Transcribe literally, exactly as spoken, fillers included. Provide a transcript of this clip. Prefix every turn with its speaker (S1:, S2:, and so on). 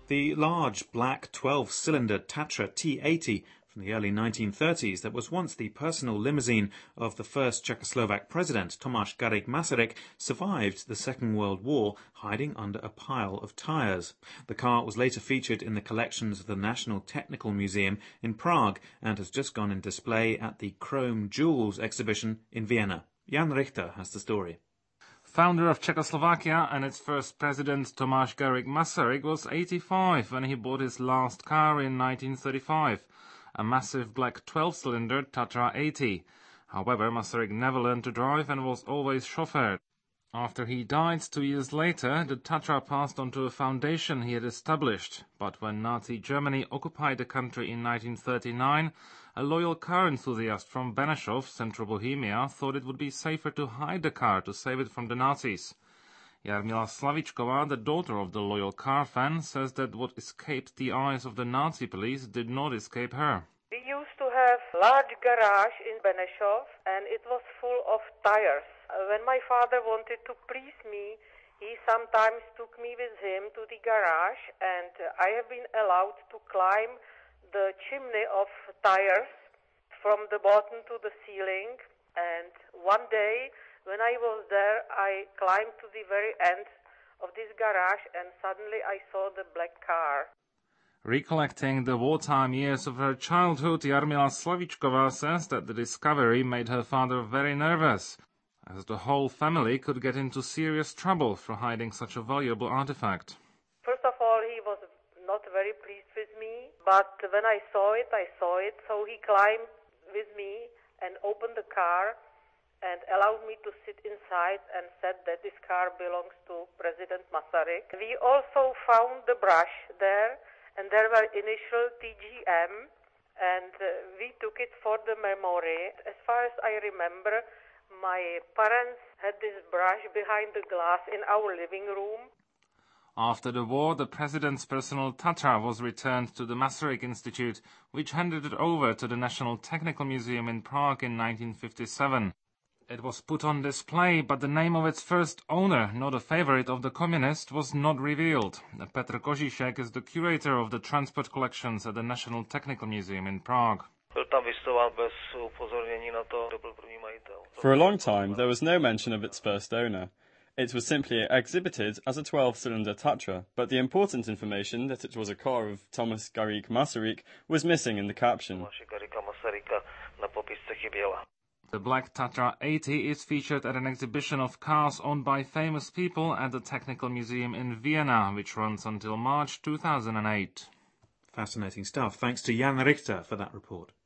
S1: The large black twelve-cylinder Tatra T eighty from the early nineteen thirties that was once the personal limousine of the first Czechoslovak president, Tomáš Garrigue Masaryk, survived the Second World War hiding under a pile of tyres. The car was later featured in the collections of the National Technical Museum in Prague and has just gone in display at the Chrome Jewels exhibition in Vienna. Jan Richter has the story.
S2: Founder of Czechoslovakia and its first president, Tomáš Garrigue Masaryk, was eighty-five when he bought his last car in nineteen thirty-five, a massive black twelve-cylinder Tatra eighty. However, Masaryk never learned to drive and was always chauffeured. After he died two years later, the Tatra passed on to a foundation he had established. But when Nazi Germany occupied the country in nineteen thirty-nine, a loyal car enthusiast from Benešov, central Bohemia, thought it would be safer to hide the car to save it from the Nazis. Jarmila Slavičková, the daughter of the loyal car fan, says that what escaped the eyes of the Nazi police did not escape her.
S3: We used to have a large garage in Benešov and it was full of tires. When my father wanted to please me, he sometimes took me with him to the garage, and I have been allowed to climb the chimney of tires from the bottom to the ceiling. And one day, when I was there, I climbed to the very end of this garage and suddenly I saw the black car.
S2: Recollecting the wartime years of her childhood, Jarmila Slavičková says that the discovery made her father very nervous, as the whole family could get into serious trouble for hiding such a valuable artifact.
S3: First of all, he was not very pleased with me, but when I saw it, I saw it, so he climbed with me and opened the car and allowed me to sit inside and said that this car belongs to President Masaryk. We also found the brush there, and there were initial T G M, and uh, we took it for the memory. As far as I remember, my parents had this brush behind the glass in our living room.
S2: After the war, the president's personal Tatra was returned to the Masaryk Institute, which handed it over to the National Technical Museum in Prague in nineteen fifty-seven. It was put on display, but the name of its first owner, not a favorite of the communist, was not revealed. Petr Kožíšek is the curator of the transport collections at the National Technical Museum in Prague.
S4: For a long time, there was no mention of its first owner. It was simply exhibited as a twelve-cylinder Tatra, but the important information that it was a car of Tomáš Garrigue Masaryk was missing in the caption.
S2: The black Tatra eighty is featured at an exhibition of cars owned by famous people at the Technical Museum in Vienna, which runs until March two thousand eight.
S1: Fascinating stuff. Thanks to Jan Richter for that report.